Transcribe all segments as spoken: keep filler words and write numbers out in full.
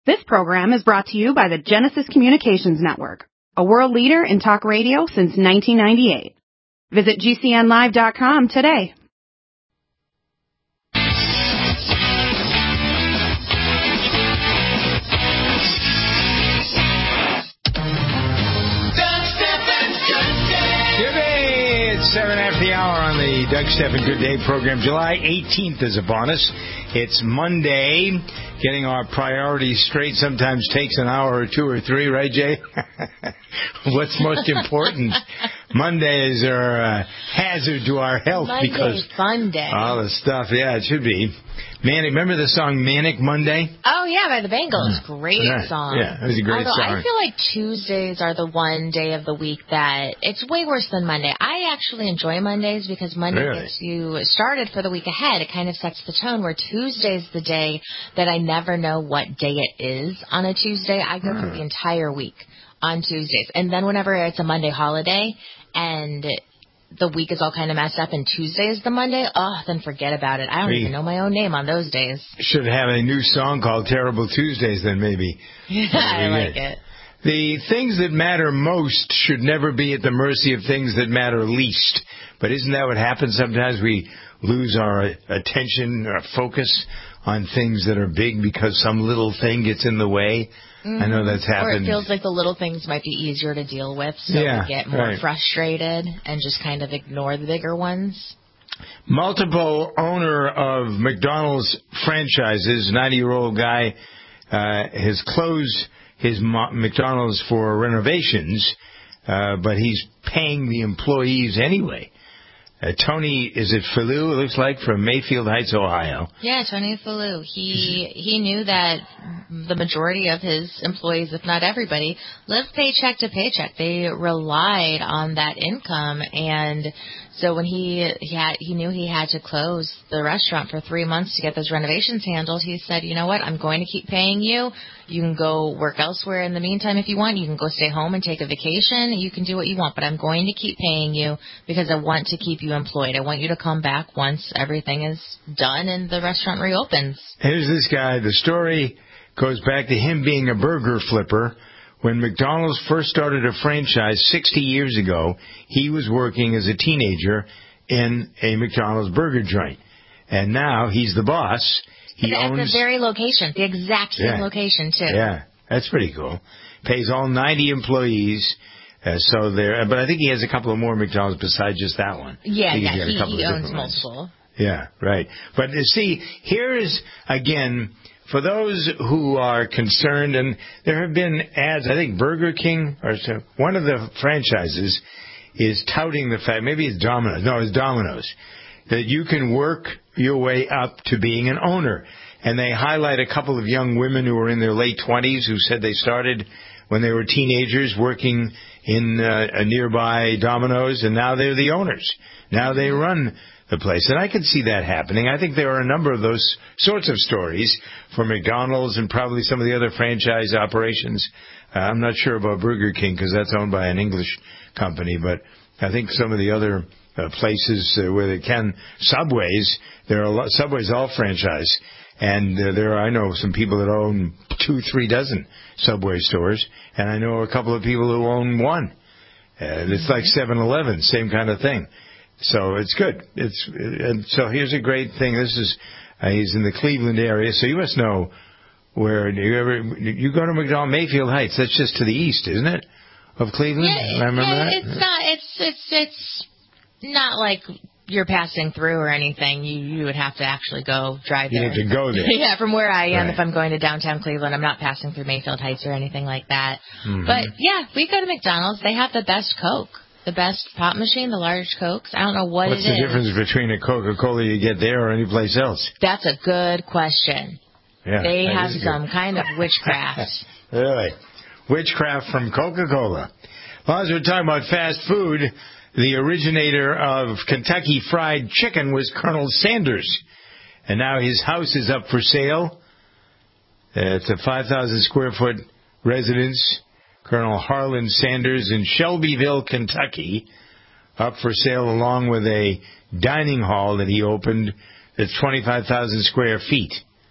This program is brought to you by the Genesis Communications Network, a world leader in talk radio since nineteen ninety-eight. Visit G C N live dot com today. Seven after the hour on the Doug Stephan Good Day program. July eighteenth is upon us. It's Monday. Getting our priorities straight sometimes takes an hour or two or three, right, Jay? What's most important? Mondays are a hazard to our health. Monday's because fun day. All the stuff, yeah, it should be. Manic, remember the song Manic Monday? Oh, yeah, by the Bangles. Great right. song. Yeah, it was a great Although song. I feel like Tuesdays are the one day of the week that it's way worse than Monday. I actually enjoy Mondays because Monday really? gets you started for the week ahead. It kind of sets the tone, where Tuesday's the day that I never know what day it is on a Tuesday. I go hmm. through the entire week on Tuesdays. And then whenever it's a Monday holiday and the week is all kind of messed up and Tuesday is the Monday, oh, then forget about it. I don't we even know my own name on those days. Should have a new song called Terrible Tuesdays then, maybe. Yeah, I like it. The things that matter most should never be at the mercy of things that matter least. But isn't that what happens sometimes? We lose our attention, our focus on things that are big because some little thing gets in the way. Mm-hmm. I know that's happened. Or it feels like the little things might be easier to deal with, so yeah, we get more right. frustrated and just kind of ignore the bigger ones. Multiple owner of McDonald's franchises, ninety-year-old guy, uh, has closed his McDonald's for renovations, uh, but he's paying the employees anyway. Uh, Tony, is it Fallu, it looks like, from Mayfield Heights, Ohio. Yeah, Tony Fallu. He he knew that the majority of his employees, if not everybody, live paycheck to paycheck. They relied on that income, and so when he he had he knew he had to close the restaurant for three months to get those renovations handled, he said, you know what, I'm going to keep paying you. You can go work elsewhere in the meantime if you want. You can go stay home and take a vacation. You can do what you want, but I'm going to keep paying you because I want to keep you employed. I want you to come back once everything is done and the restaurant reopens. Here's this guy. The story goes back to him being a burger flipper. When McDonald's first started a franchise sixty years ago, he was working as a teenager in a McDonald's burger joint. And now he's the boss. He at owns the very location, the exact same yeah. location, too. Yeah, that's pretty cool. Pays all ninety employees. Uh, so there, but I think he has a couple of more McDonald's besides just that one. Yeah, yeah, he, he, he owns multiple. Ones. Yeah, right. But uh, see, here is, again, for those who are concerned, and there have been ads, I think Burger King, or so, one of the franchises is touting the fact, maybe it's Domino's, no, it's Domino's, that you can work your way up to being an owner. And they highlight a couple of young women who were in their late twenties who said they started when they were teenagers working in uh, a nearby Domino's, and now they're the owners. Now they run the place. And I can see that happening. I think there are a number of those sorts of stories for McDonald's and probably some of the other franchise operations. Uh, I'm not sure about Burger King because that's owned by an English company, but I think some of the other uh, places uh, where they can, Subways, there are a lot, Subways all franchise. And uh, there, are, I know some people that own two, three dozen Subway stores, and I know a couple of people who own one. And it's like seven eleven, same kind of thing. So it's good. It's and so here's a great thing. This is uh, he's in the Cleveland area, so you must know where you ever you go to McDonald Mayfield Heights. That's just to the east, isn't it, of Cleveland? Yeah, I remember yeah, that. It's not. It's it's it's not like you're passing through or anything. You you would have to actually go drive there. You have to go there. Yeah, from where I am, right. If I'm going to downtown Cleveland, I'm not passing through Mayfield Heights or anything like that. Mm-hmm. But, yeah, we go to McDonald's. They have the best Coke, the best pop machine, the large Cokes. I don't know what What's it is. What's the difference between a Coca-Cola you get there or any place else? That's a good question. Yeah, they have some good. kind of witchcraft. Really? Witchcraft from Coca-Cola. Well, as we're talking about fast food, the originator of Kentucky Fried Chicken was Colonel Sanders. And now his house is up for sale. Uh, it's a five thousand square foot residence. Colonel Harlan Sanders in Shelbyville, Kentucky. Up for sale along with a dining hall that he opened that's twenty-five thousand square feet.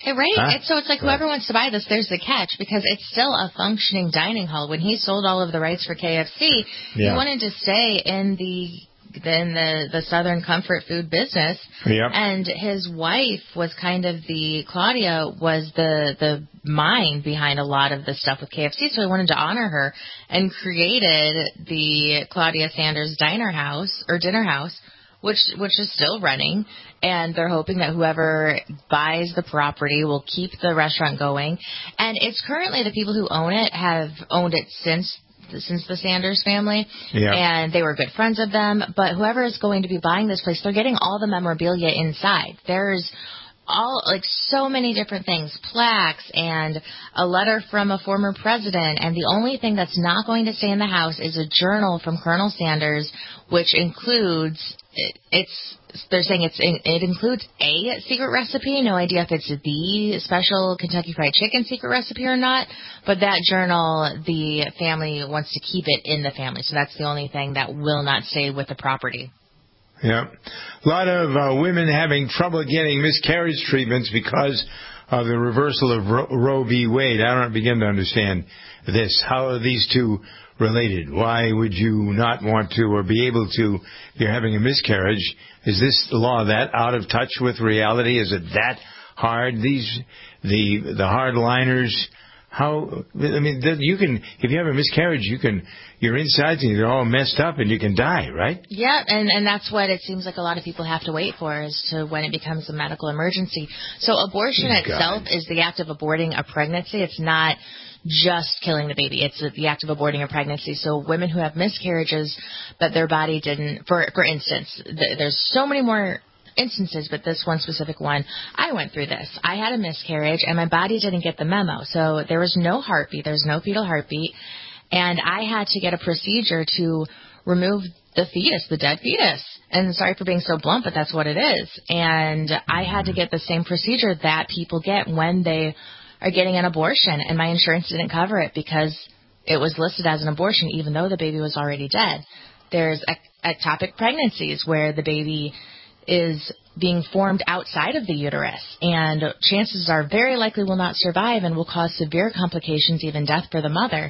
Hey, right? Huh? It's, so it's like whoever wants to buy this, there's the catch, because it's still a functioning dining hall. When he sold all of the rights for K F C, Yeah. he wanted to stay in the in the, the Southern comfort food business. Yep. And his wife was kind of the, Claudia was the, the mind behind a lot of the stuff with K F C, so he wanted to honor her and created the Claudia Sanders Diner House, or Dinner House, which which is still running, and they're hoping that whoever buys the property will keep the restaurant going. And it's currently, the people who own it have owned it since since the Sanders family, yeah. and they were good friends of them. But whoever is going to be buying this place, they're getting all the memorabilia inside. There's all, like, so many different things, plaques and a letter from a former president, and the only thing that's not going to stay in the house is a journal from Colonel Sanders, which includes, it's, they're saying it's, it includes a secret recipe. No idea if it's the special Kentucky Fried Chicken secret recipe or not, but that journal, the family wants to keep it in the family, so that's the only thing that will not stay with the property. Yeah. A lot of uh, women having trouble getting miscarriage treatments because of the reversal of Ro- Roe v. Wade. I don't begin to understand this. How are these two related? Why would you not want to or be able to if you're having a miscarriage? Is this law that out of touch with reality? Is it that hard? These, the, the hardliners, how, I mean, you can, if you have a miscarriage, you can, your insides, they're all messed up and you can die, right? Yeah, and, and that's what it seems like a lot of people have to wait for, is to when it becomes a medical emergency. So abortion Oh, itself God. is the act of aborting a pregnancy. It's not just killing the baby. It's the act of aborting a pregnancy. So women who have miscarriages, but their body didn't, for, for instance, th- there's so many more instances, but this one specific one, I went through this. I had a miscarriage, and my body didn't get the memo. So there was no heartbeat. There was no fetal heartbeat. And I had to get a procedure to remove the fetus, the dead fetus. And sorry for being so blunt, but that's what it is. And I had to get the same procedure that people get when they are getting an abortion. And my insurance didn't cover it because it was listed as an abortion, even though the baby was already dead. There's ectopic pregnancies where the baby is being formed outside of the uterus, and chances are very likely will not survive and will cause severe complications, even death for the mother.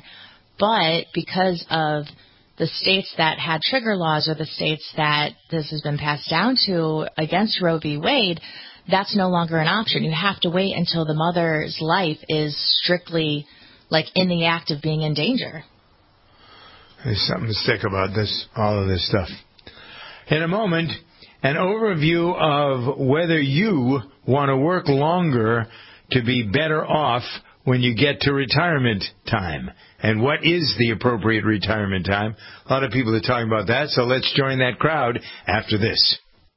But because of the states that had trigger laws, or the states that this has been passed down to against Roe v. Wade, that's no longer an option. You have to wait until the mother's life is strictly, like, in the act of being in danger. There's something sick about this, all of this stuff. In a moment, an overview of whether you want to work longer to be better off when you get to retirement time. And what is the appropriate retirement time? A lot of people are talking about that, so let's join that crowd after this.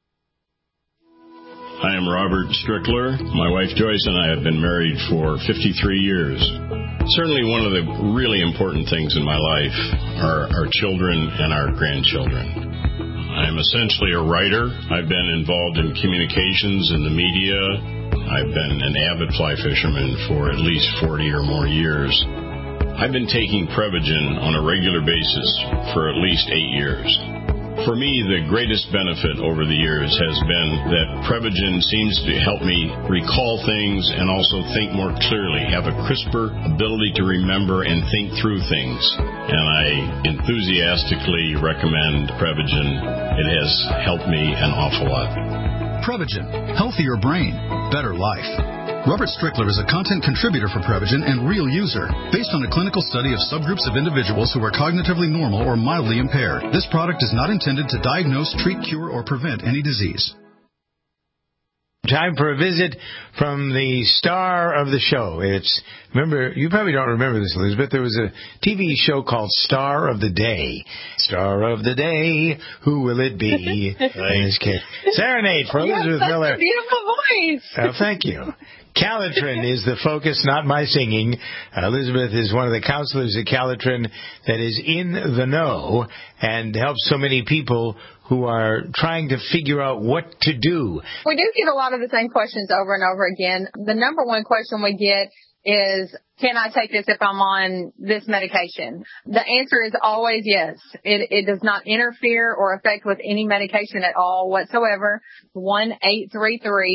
I am Robert Strickler. My wife Joyce and I have been married for fifty-three years. Certainly one of the really important things in my life are our children and our grandchildren. I'm essentially a writer. I've been involved in communications and the media. I've been an avid fly fisherman for at least forty or more years. I've been taking Prevagen on a regular basis for at least eight years. For me, the greatest benefit over the years has been that Prevagen seems to help me recall things and also think more clearly, have a crisper ability to remember and think through things. And I enthusiastically recommend Prevagen. It has helped me an awful lot. Prevagen. Healthier brain. Better life. Robert Strickler is a content contributor for Prevagen and real user, based on a clinical study of subgroups of individuals who are cognitively normal or mildly impaired. This product is not intended to diagnose, treat, cure, or prevent any disease. Time for a visit from the star of the show. It's, remember, you probably don't remember this, Elizabeth. There was a T V show called Star of the Day. Star of the Day, who will it be? In this case, Serenade for Elizabeth you have Miller. Such a beautiful voice. Oh, thank you. Calitrin is the focus, not my singing. Uh, Elizabeth is one of the counselors at Calitrin that is in the know and helps so many people who are trying to figure out what to do. We do get a lot of the same questions over and over again. The number one question we get is, can I take this if I'm on this medication? The answer is always yes. It, it does not interfere or affect with any medication at all whatsoever. one eight three three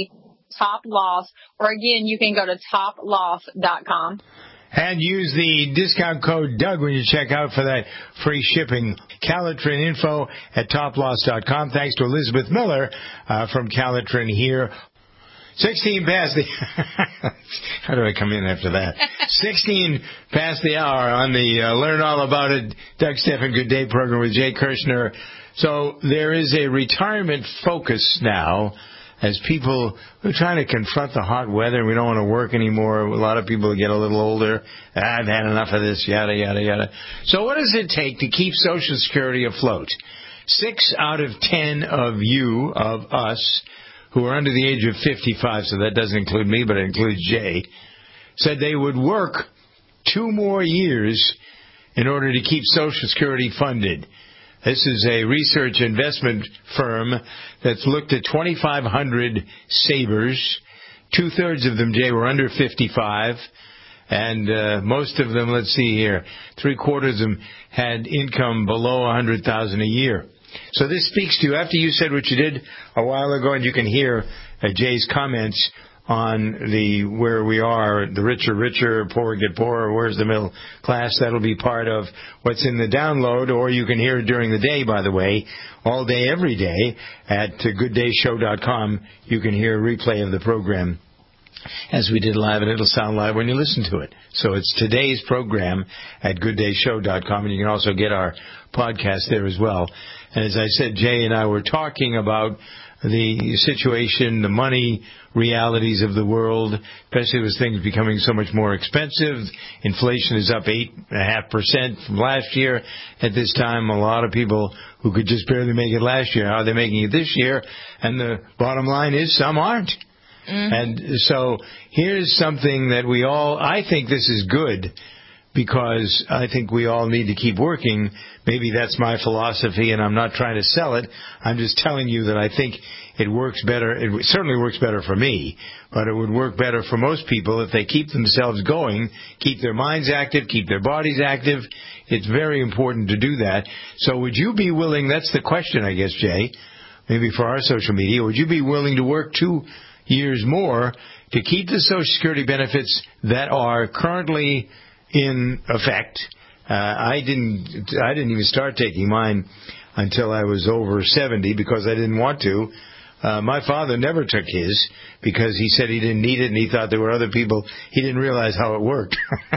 Top Loss, or again, you can go to top loss dot com. And use the discount code Doug when you check out for that free shipping. Calitrin info at top loss dot com. Thanks to Elizabeth Miller uh, from Calitrin here. sixteen past the... How do I come in after that? sixteen past the hour on the uh, Learn All About It Doug Stephan Good Day program with Jay Kirshner. So there is a retirement focus now as people are trying to confront the hot weather. We don't want to work anymore. A lot of people get a little older. I've had enough of this, yada, yada, yada. So what does it take to keep Social Security afloat? Six out of ten of you, of us, who are under the age of fifty-five, so that doesn't include me, but it includes Jay, said they would work two more years in order to keep Social Security funded. This is a research investment firm that's looked at twenty-five hundred savers. Two-thirds of them, Jay, were under fifty-five. And uh, most of them, let's see here, three-quarters of them had income below one hundred thousand dollars a year. So this speaks to you. After you said what you did a while ago, and you can hear uh, Jay's comments on the where we are, the richer, richer, poorer get poorer, where's the middle class? That'll be part of what's in the download, or you can hear it during the day, by the way, all day, every day at good day show dot com. You can hear a replay of the program as we did live, and it'll sound live when you listen to it. So it's today's program at good day show dot com, and you can also get our podcast there as well. And as I said, Jay and I were talking about the situation, the money realities of the world, especially with things becoming so much more expensive. Inflation is up eight point five percent from last year. At this time, a lot of people who could just barely make it last year, how are they making it this year? And the bottom line is some aren't. Mm-hmm. And so here's something that we all, I think this is good, because I think we all need to keep working. Maybe that's my philosophy, and I'm not trying to sell it. I'm just telling you that I think it works better. It certainly works better for me, but it would work better for most people if they keep themselves going, keep their minds active, keep their bodies active. It's very important to do that. So would you be willing, that's the question, I guess, Jay, maybe for our social media, would you be willing to work two years more to keep the Social Security benefits that are currently in effect? Uh, I didn't. I didn't even start taking mine until I was over seventy because I didn't want to. Uh, my father never took his because he said he didn't need it, and he thought there were other people. He didn't realize how it worked.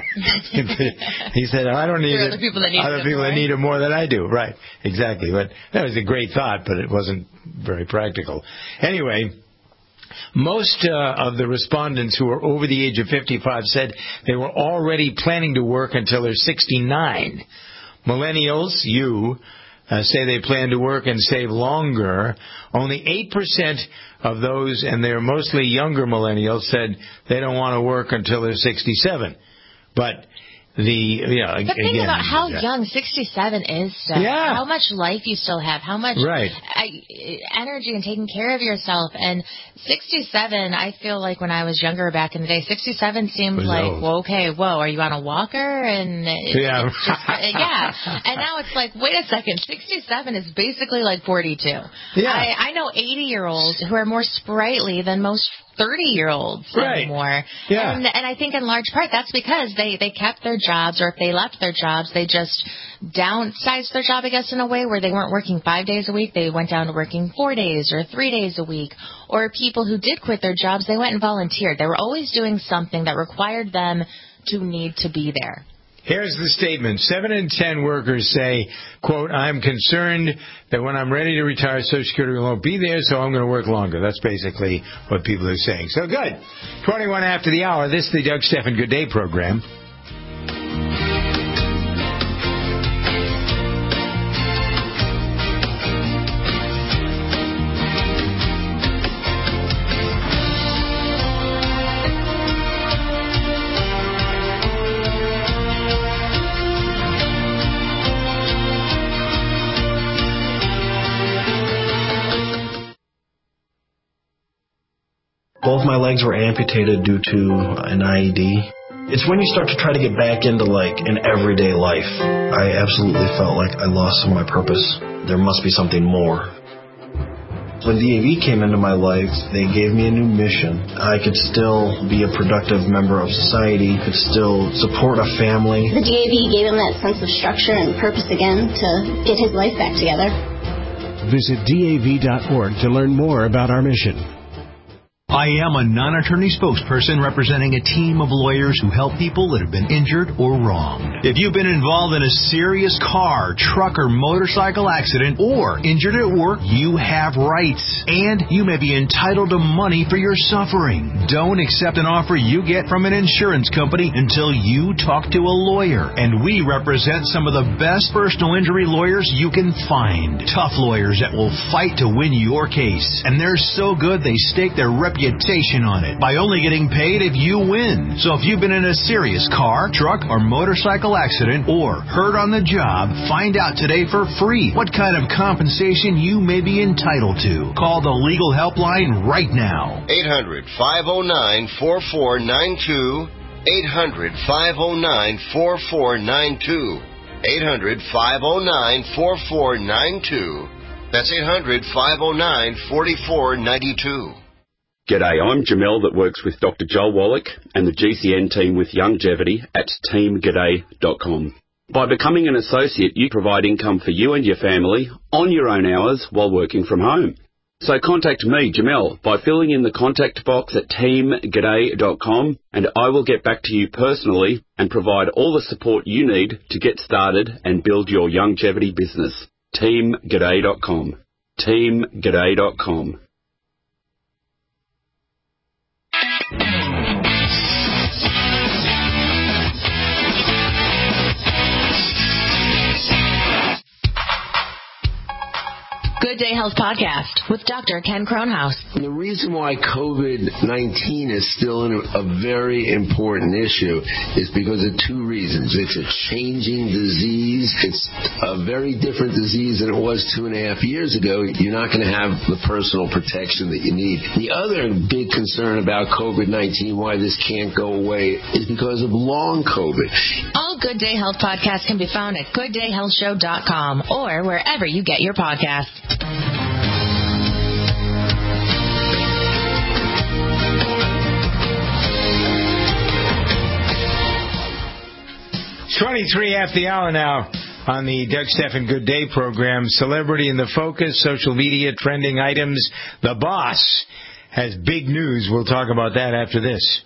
He said, "I don't need there it. Other people that need other it people more. that need it more than I do." Right? Exactly. But that was a great thought, but it wasn't very practical. Anyway. Most uh, of the respondents who are over the age of fifty-five said they were already planning to work until they're sixty-nine. Millennials, you, uh, say they plan to work and save longer. Only eight percent of those, and they're mostly younger millennials, said they don't want to work until they're sixty-seven. But the, yeah, but think again, about how yeah. young sixty-seven is still. Yeah. How much life you still have. How much right. energy and taking care of yourself. And sixty-seven, I feel like when I was younger back in the day, sixty-seven seemed like, old. Well, okay, whoa, are you on a walker? And it, yeah. it's just, yeah. And now it's like, wait a second, sixty-seven is basically like forty-two. Yeah. I, I know eighty-year-olds who are more sprightly than most thirty-year-olds right. anymore. Yeah. And, and I think in large part that's because they, they kept their jobs, or if they left their jobs, they just downsized their job, I guess, in a way where they weren't working five days a week. They went down to working four days or three days a week. Or people who did quit their jobs, they went and volunteered. They were always doing something that required them to need to be there. Here's the statement. Seven in ten workers say, quote, I'm concerned that when I'm ready to retire, Social Security won't be there, so I'm going to work longer. That's basically what people are saying. So good. twenty-one after the hour. This is the Doug Stephan Good Day program. Both my legs were amputated due to an I E D. It's when you start to try to get back into, like, an everyday life. I absolutely felt like I lost some of my purpose. There must be something more. When D A V came into my life, they gave me a new mission. I could still be a productive member of society, could still support a family. The D A V gave him that sense of structure and purpose again to get his life back together. Visit D A V dot org to learn more about our mission. I am a non-attorney spokesperson representing a team of lawyers who help people that have been injured or wronged. If you've been involved in a serious car, truck, or motorcycle accident or injured at work, you have rights, and you may be entitled to money for your suffering. Don't accept an offer you get from an insurance company until you talk to a lawyer, and we represent some of the best personal injury lawyers you can find. Tough lawyers that will fight to win your case, and they're so good they stake their reputation on it by only getting paid if you win. So if you've been in a serious car, truck, or motorcycle accident or hurt on the job, find out today for free what kind of compensation you may be entitled to. Call the legal helpline right now. eight hundred, five oh nine, four four nine two. eight hundred, five oh nine, four four nine two. eight hundred, five oh nine, four four nine two. That's eight hundred, five oh nine, four four nine two. G'day, I'm Jamel that works with Doctor Joel Wallach and the G C N team with Longevity at team g'day dot com. By becoming an associate, you provide income for you and your family on your own hours while working from home. So contact me, Jamel, by filling in the contact box at team g'day dot com, and I will get back to you personally and provide all the support you need to get started and build your longevity business. team g'day dot com. team g'day dot com. Good Day Health Podcast with Doctor Ken Kronhaus. The reason why COVID nineteen is still a very important issue is because of two reasons. It's a changing disease. It's a very different disease than it was two and a half years ago. You're not going to have the personal protection that you need. The other big concern about COVID nineteen, why this can't go away, is because of long COVID. All Good Day Health podcasts can be found at good day health show dot com or wherever you get your podcasts. twenty-three after the hour now on the Doug Stephan Good Day program. Celebrity in the focus, social media, trending items. The boss has big news. We'll talk about that after this.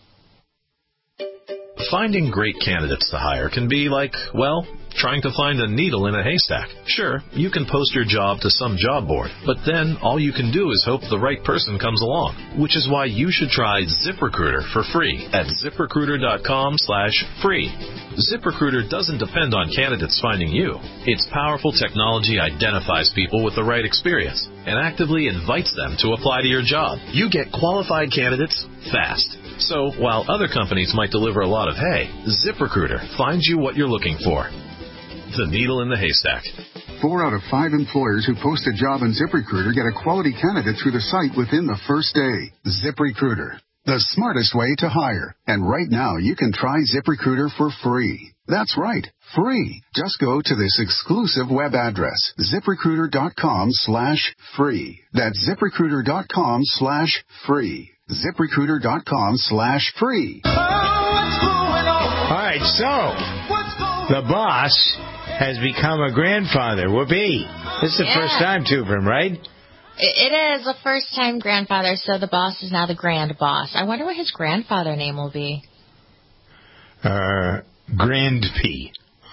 Finding great candidates to hire can be like, well, trying to find a needle in a haystack. Sure, you can post your job to some job board, but then all you can do is hope the right person comes along, which is why you should try ZipRecruiter for free at zip recruiter dot com slash free. ZipRecruiter doesn't depend on candidates finding you. Its powerful technology identifies people with the right experience and actively invites them to apply to your job. You get qualified candidates fast. So, while other companies might deliver a lot of hay, ZipRecruiter finds you what you're looking for. The needle in the haystack. Four out of five employers who post a job on ZipRecruiter get a quality candidate through the site within the first day. ZipRecruiter, the smartest way to hire. And right now, you can try ZipRecruiter for free. That's right, free. Just go to this exclusive web address, zip recruiter dot com slash free. That's zip recruiter dot com slash free. zip recruiter dot com slash free. All right, so the boss has become a grandfather. Whoopee. This is the yeah. first time, too, for him, right? It is a first-time grandfather, so the boss is now the grand boss. I wonder what his grandfather name will be. Uh, Grand P.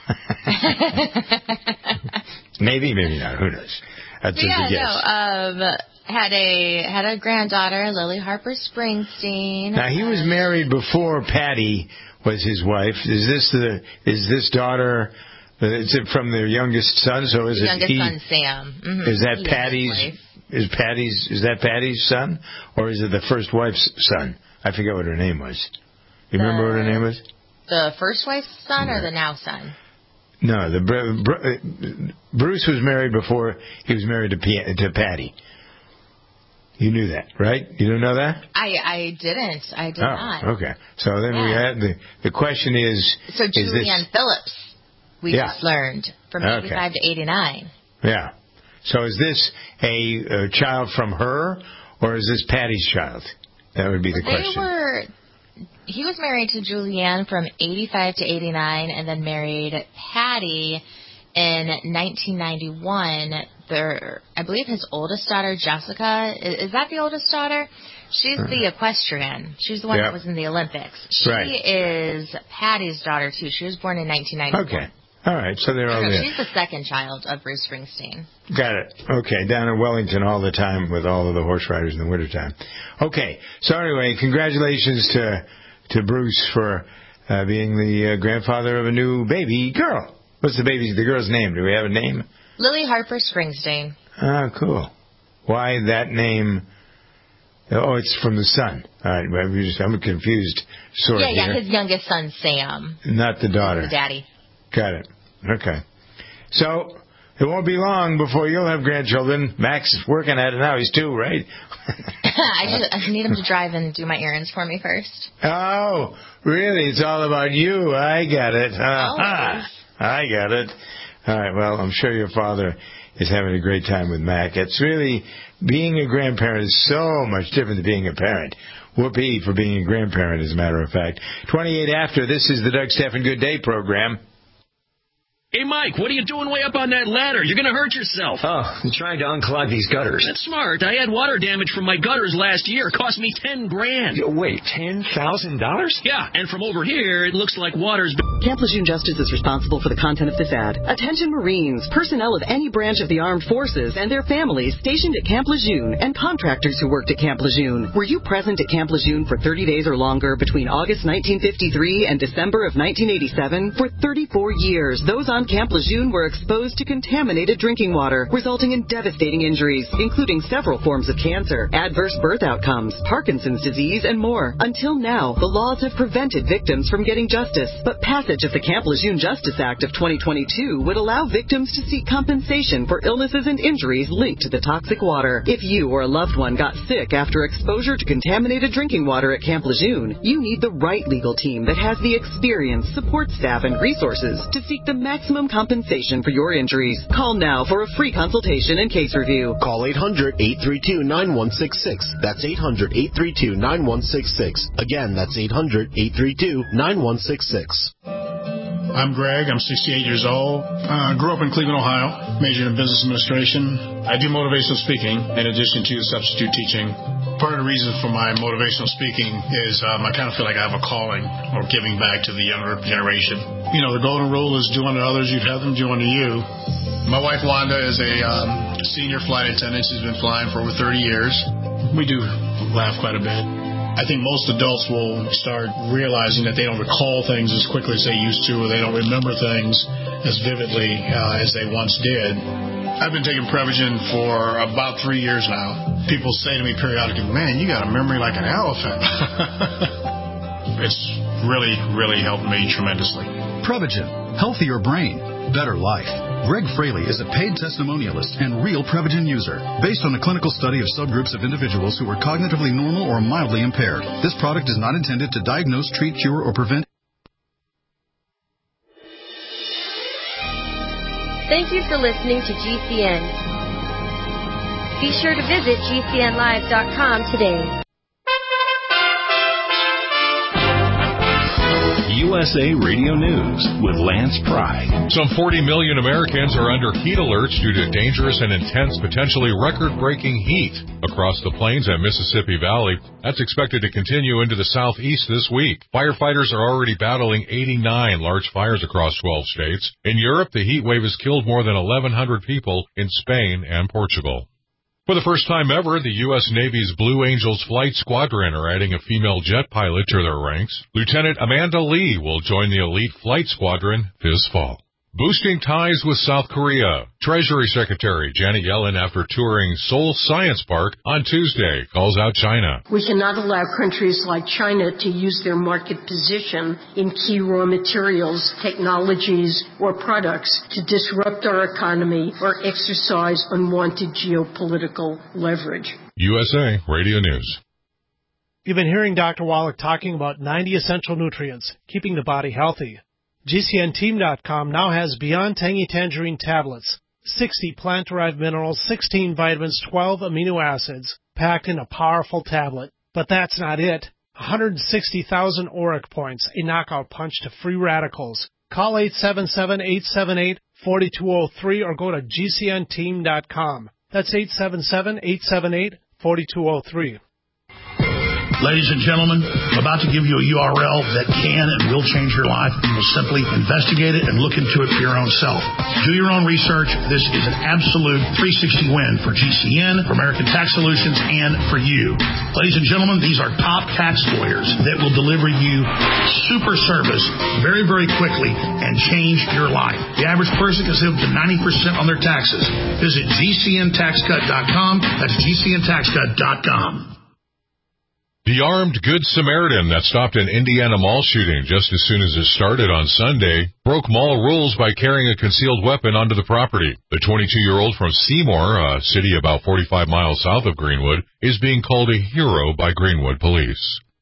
Maybe, maybe not. Who knows? That's just yeah, a guess. no, um... Had a had a granddaughter, Lily Harper Springsteen. Now he was married before Patty was his wife. Is this the is this daughter? Is it from their youngest son? So is the it youngest he, son Sam? Mm-hmm. Is that He's Patty's? Is Patty's? Is that Patty's son, or is it the first wife's son? I forget what her name was. You the, remember what her name was? The first wife's son no. or the now son? No, the Bruce was married before he was married to P, to Patty. You knew that, right? You didn't know that? I I didn't. I did oh, not. Okay. So then yeah. we had the the question is. So Julianne is this, Phillips, we yeah. just learned from eighty-five okay. to eighty-nine. Yeah. So is this a, a child from her, or is this Patty's child? That would be the they question. Were, he was married to Julianne from eighty-five to eighty-nine, and then married Patty in nineteen ninety-one. Their, I believe his oldest daughter, Jessica, is, is that the oldest daughter? She's the equestrian. She's the one yep. that was in the Olympics. She right. is Patty's daughter, too. She was born in nineteen ninety-one. Okay. All right. So they're all no, there. She's the second child of Bruce Springsteen. Got it. Okay. Down in Wellington all the time with all of the horse riders in the wintertime. Okay. So anyway, congratulations to to Bruce for uh, being the uh, grandfather of a new baby girl. What's the baby, the girl's name? Do we have a name? Lily Harper Springsteen. Ah, cool. Why that name? Oh, it's from the son. All right, I'm, just, I'm confused. Sort yeah, yeah, here. his youngest son, Sam. Not the daughter. The daddy. Got it. Okay. So it won't be long before you'll have grandchildren. Max is working at it now. He's two, right? I just I need him to drive and do my errands for me first. Oh, really? It's all about you. I got it. Uh-huh. I got it. All right. Well, I'm sure your father is having a great time with Mac. It's really, being a grandparent is so much different than being a parent. Whoopee for being a grandparent, as a matter of fact. twenty-eight after, this is the Doug Stephan Good Day program. Hey, Mike, what are you doing way up on that ladder? You're going to hurt yourself. Oh, I'm trying to unclog these gutters. That's smart. I had water damage from my gutters last year. It cost me ten grand. Wait, ten thousand dollars? Yeah, and from over here, it looks like water's... Camp Lejeune Justice is responsible for the content of this ad. Attention Marines, personnel of any branch of the armed forces, and their families stationed at Camp Lejeune, and contractors who worked at Camp Lejeune. Were you present at Camp Lejeune for thirty days or longer between August nineteen fifty-three and December of nineteen eighty-seven? For thirty-four years, those on Camp Lejeune were exposed to contaminated drinking water, resulting in devastating injuries, including several forms of cancer, adverse birth outcomes, Parkinson's disease, and more. Until now, the laws have prevented victims from getting justice, but passage of the Camp Lejeune Justice Act of twenty twenty-two would allow victims to seek compensation for illnesses and injuries linked to the toxic water. If you or a loved one got sick after exposure to contaminated drinking water at Camp Lejeune, you need the right legal team that has the experience, support staff, and resources to seek the maximum compensation for your injuries. Call now for a free consultation and case review. Call eight hundred, eight three two, nine one six six. That's eight hundred, eight three two, nine one six six. Again, that's eight hundred, eight three two, nine one six six. I'm Greg. I'm sixty-eight years old. Uh, grew up in Cleveland, Ohio. Majored in business administration. I do motivational speaking in addition to substitute teaching. Part of the reason for my motivational speaking is um, I kind of feel like I have a calling or giving back to the younger generation. You know, the golden rule is do unto others, you'd have them do unto you. My wife Wanda is a um, senior flight attendant. She's been flying for over thirty years. We do laugh quite a bit. I think most adults will start realizing that they don't recall things as quickly as they used to, or they don't remember things as vividly uh, as they once did. I've been taking Prevagen for about three years now. People say to me periodically, man, you got a memory like an elephant. It's really, really helped me tremendously. Prevagen, healthier brain, better life. Greg Fraley is a paid testimonialist and real Prevagen user, based on a clinical study of subgroups of individuals who were cognitively normal or mildly impaired. This product is not intended to diagnose, treat, cure, or prevent. Thank you for listening to G C N. Be sure to visit G C N live dot com today. U S A Radio News with Lance Pry. Some forty million Americans are under heat alerts due to dangerous and intense, potentially record-breaking heat across the plains and Mississippi Valley. That's expected to continue into the southeast this week. Firefighters are already battling eighty-nine large fires across twelve states. In Europe, the heat wave has killed more than eleven hundred people in Spain and Portugal. For the first time ever, the U S Navy's Blue Angels Flight Squadron are adding a female jet pilot to their ranks. Lieutenant Amanda Lee will join the elite flight squadron this fall. Boosting ties with South Korea. Treasury Secretary Janet Yellen, after touring Seoul Science Park on Tuesday, calls out China. We cannot allow countries like China to use their market position in key raw materials, technologies, or products to disrupt our economy or exercise unwanted geopolitical leverage. U S A Radio News. You've been hearing Doctor Wallach talking about ninety essential nutrients, keeping the body healthy. G C N team dot com now has Beyond Tangy Tangerine tablets. sixty plant-derived minerals, sixteen vitamins, twelve amino acids, packed in a powerful tablet. But that's not it. one hundred sixty thousand auric points, a knockout punch to free radicals. Call eight seven seven, eight seven eight, four two zero three or go to G C N team dot com. That's eight seven seven, eight seven eight, four two zero three. Ladies and gentlemen, I'm about to give you a U R L that can and will change your life. You will simply investigate it and look into it for your own self. Do your own research. This is an absolute three sixty win for G C N, for American Tax Solutions, and for you. Ladies and gentlemen, these are top tax lawyers that will deliver you super service very, very quickly and change your life. The average person can save up to ninety percent on their taxes. Visit G C N tax cut dot com. That's G C N tax cut dot com. The armed Good Samaritan that stopped an Indiana mall shooting just as soon as it started on Sunday broke mall rules by carrying a concealed weapon onto the property. The twenty-two-year-old from Seymour, a city about forty-five miles south of Greenwood, is being called a hero by Greenwood police.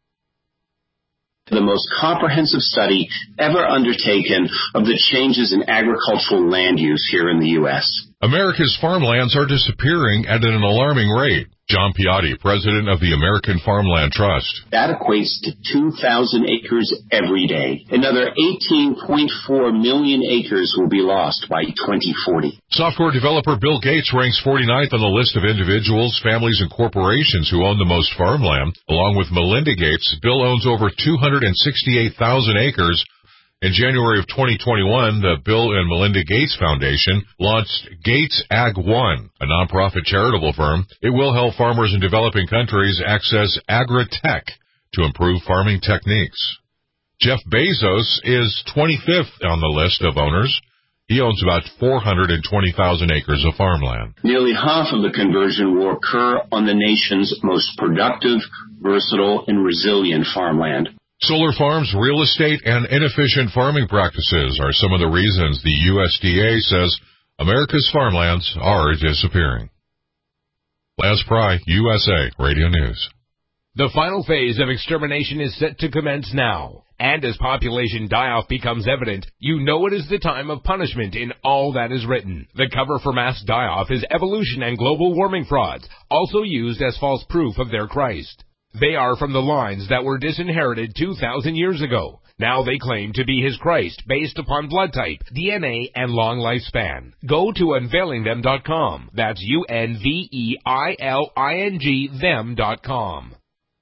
The most comprehensive study ever undertaken of the changes in agricultural land use here in the U S America's farmlands are disappearing at an alarming rate. John Piatti, president of the American Farmland Trust. That equates to two thousand acres every day. Another eighteen point four million acres will be lost by twenty forty. Software developer Bill Gates ranks forty-ninth on the list of individuals, families, and corporations who own the most farmland. Along with Melinda Gates, Bill owns over two hundred sixty-eight thousand acres. In January of twenty twenty-one, the Bill and Melinda Gates Foundation launched Gates Ag One, a nonprofit charitable firm. It will help farmers in developing countries access agri-tech to improve farming techniques. Jeff Bezos is twenty-fifth on the list of owners. He owns about four hundred twenty thousand acres of farmland. Nearly half of the conversion will occur on the nation's most productive, versatile, and resilient farmland. Solar farms, real estate, and inefficient farming practices are some of the reasons the U S D A says America's farmlands are disappearing. Lance Pry, U S A Radio News. The final phase of extermination is set to commence now. And as population die-off becomes evident, you know it is the time of punishment in all that is written. The cover for mass die-off is evolution and global warming frauds, also used as false proof of their Christ. They are from the lines that were disinherited two thousand years ago. Now they claim to be his Christ based upon blood type, D N A, and long lifespan. Go to unveiling them dot com. That's U N V E I L I N G them dot com.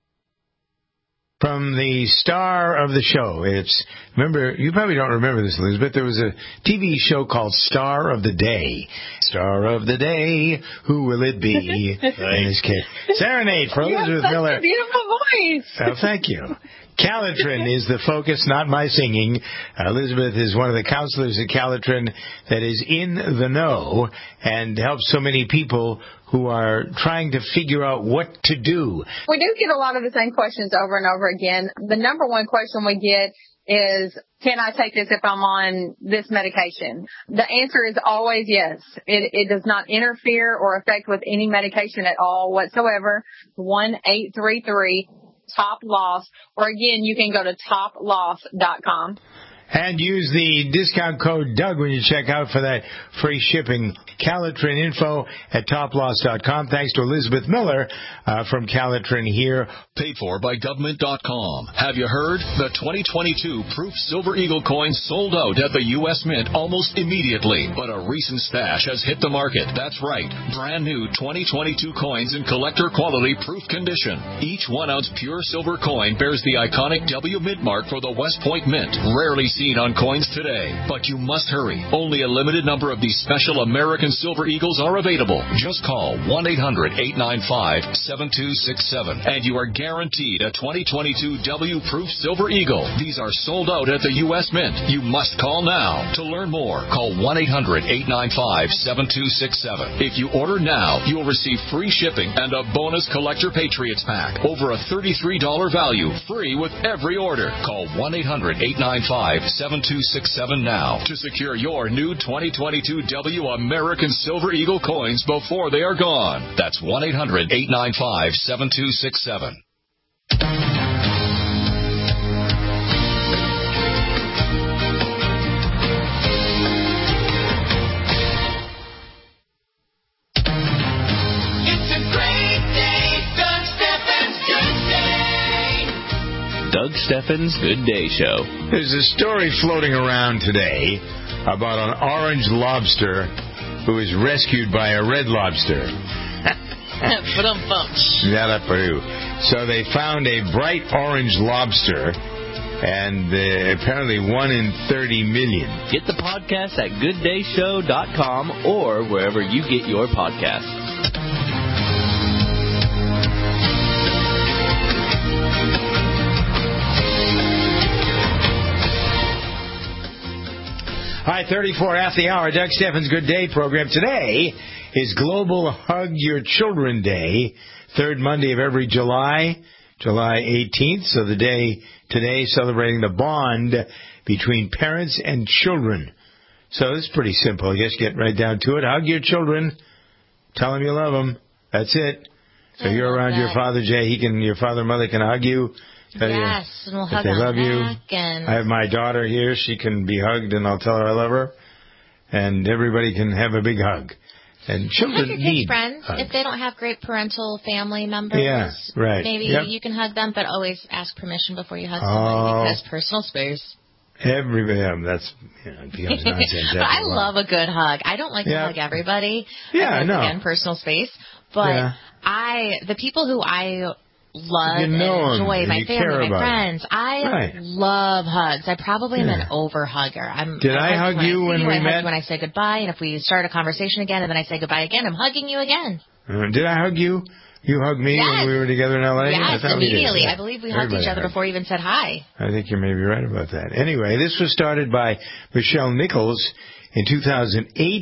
From the star of the show, it's, remember, you probably don't remember this, Elizabeth, there was a T V show called Star of the Day. Star of the Day, who will it be? In this case, Serenade for Elizabeth you have such Miller. A beautiful voice. Oh, thank you. Calitrin is the focus, not my singing. Uh, Elizabeth is one of the counselors at Calitrin that is in the know and helps so many people who are trying to figure out what to do. We do get a lot of the same questions over and over again. The number one question we get is, can I take this if I'm on this medication? The answer is always yes. It, it does not interfere or affect with any medication at all whatsoever. one eight three three top loss, or again, you can go to top loss dot com. And use the discount code Doug when you check out for that free shipping. Calitrin info at top loss dot com. Thanks to Elizabeth Miller uh, from Calitrin here. Paid for by government dot com. Have you heard? The twenty twenty-two Proof Silver Eagle coins sold out at the U S Mint almost immediately. But a recent stash has hit the market. That's right. Brand new twenty twenty-two coins in collector quality proof condition. Each one ounce pure silver coin bears the iconic W Mint mark for the West Point Mint. Rarely seen on coins today. But you must hurry. Only a limited number of these special American Silver Eagles are available. Just call one eight hundred, eight nine five, seven two six seven and you are guaranteed a twenty twenty-two W Proof Silver Eagle. These are sold out at the U S Mint. You must call now. To learn more, call one eight hundred, eight nine five, seven two six seven. If you order now, you will receive free shipping and a bonus Collector Patriots pack. Over a thirty-three dollars value, free with every order. Call one eight hundred, eight nine five, seven two six seven now to secure your new twenty twenty-two W American Silver Eagle coins before they are gone. That's one eight hundred, eight nine five, seven two six seven. Steffens Good Day Show. There's a story floating around today about an orange lobster who was rescued by a red lobster. So they found a bright orange lobster, and uh, apparently one in thirty million. Get the podcast at good day show dot com or wherever you get your podcasts. Hi, thirty-four after the hour, Doug Steffens Good Day program. Today is Global Hug Your Children Day, third Monday of every July, July eighteenth. So the day today celebrating the bond between parents and children. So it's pretty simple. Just get right down to it. Hug your children. Tell them you love them. That's it. So I you're around that. Your father, Jay. He can, your father and mother can hug you. Tell yes, you and we'll hug they love you. And I have my daughter here. She can be hugged, and I'll tell her I love her. And everybody can have a big hug. And children hug your kids' need friends hugs. if they don't have great parental family members. Yeah, right. Maybe yep. you can hug them, but always ask permission before you hug oh, somebody because personal space. Everybody, yeah, that's you know, it becomes nonsense. But I love a good hug. I don't like yeah. to hug everybody. Yeah, I know. Again, personal space. But yeah. I, the people who I love you know and enjoy, them, my family, my friends. I right. love hugs. I probably yeah. am an over-hugger. I'm, Did I, I hug when you I when you, we I met? Hug when I say goodbye, and if we start a conversation again, and then I say goodbye again, I'm hugging you again. Uh, did I hug you? You hugged me yes. when we were together in L A? Yes, I immediately. Yeah. I believe we Everybody hugged each other hugged. before we even said hi. I think you may be right about that. Anyway, this was started by Michelle Nichols in two thousand eight.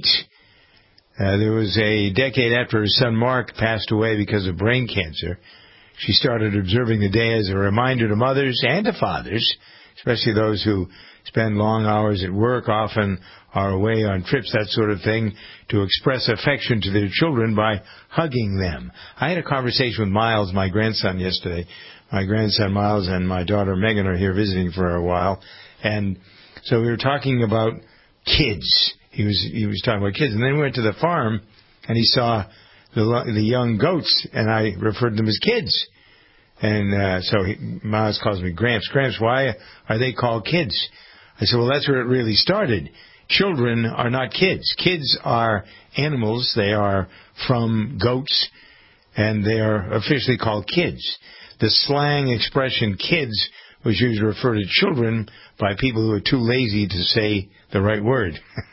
Uh, there was a decade after her son Mark passed away because of brain cancer. She started observing the day as a reminder to mothers and to fathers, especially those who spend long hours at work, often are away on trips, that sort of thing, to express affection to their children by hugging them. I had a conversation with Miles, my grandson, yesterday. My grandson Miles and my daughter Megan are here visiting for a while. And so we were talking about kids. He was he was talking about kids. And then we went to the farm, and he saw the the young goats, and I referred to them as kids. And uh, so he, Miles calls me Gramps. Gramps, why are they called kids? I said, well, that's where it really started. Children are not kids. Kids are animals. They are from goats, and they are officially called kids. The slang expression kids was used to refer to children by people who are too lazy to say the right word.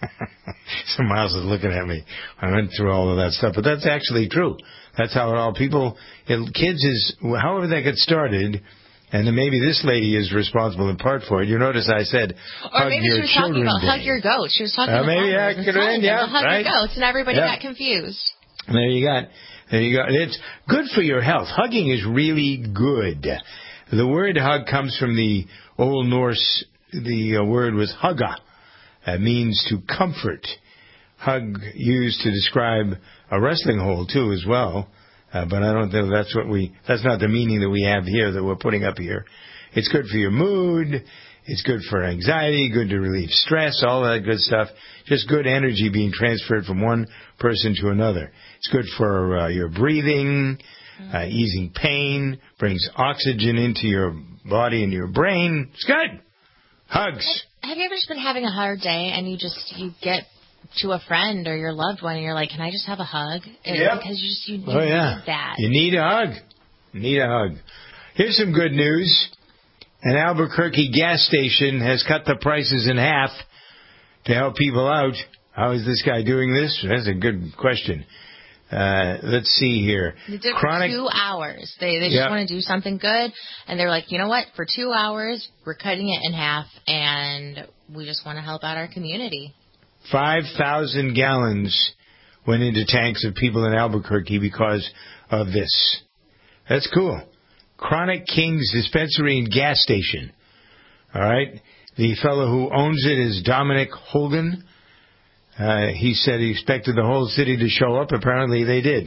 So Miles is looking at me. I went through all of that stuff, but that's actually true. That's how it all people, it, kids is, however that got started, and then maybe this lady is responsible in part for it. You notice I said, or hug maybe your she was children talking about day. hug your goats. She was talking uh, about maybe farmers I and could telling have, them yeah, to hug right? your goats, and everybody yep. got confused. There you got, there you go. It's good for your health. Hugging is really good. The word hug comes from the Old Norse. The uh, word was hugga. That means to comfort. Hug used to describe a wrestling hold too, as well. Uh, but I don't think that's what we. That's not the meaning that we have here that we're putting up here. It's good for your mood. It's good for anxiety. Good to relieve stress. All that good stuff. Just good energy being transferred from one person to another. It's good for uh, your breathing, uh, easing pain, brings oxygen into your body and your brain. It's good. Hugs. Have you ever just been having a hard day and you just you get to a friend or your loved one and you're like, can I just have a hug? Yeah. Because you just you, you oh, yeah. need that. You need a hug. You need a hug. Here's some good news. An Albuquerque gas station has cut the prices in half to help people out. How is this guy doing this? That's a good question. Uh, let's see here. They did it Chronic, for two hours. They they just yep. want to do something good, and they're like, you know what? For two hours, we're cutting it in half, and we just want to help out our community. Five thousand gallons went into tanks of people in Albuquerque because of this. That's cool. Chronic Kings Dispensary and Gas Station. All right. The fellow who owns it is Dominic Hogan. Uh, he said he expected the whole city to show up. Apparently they did.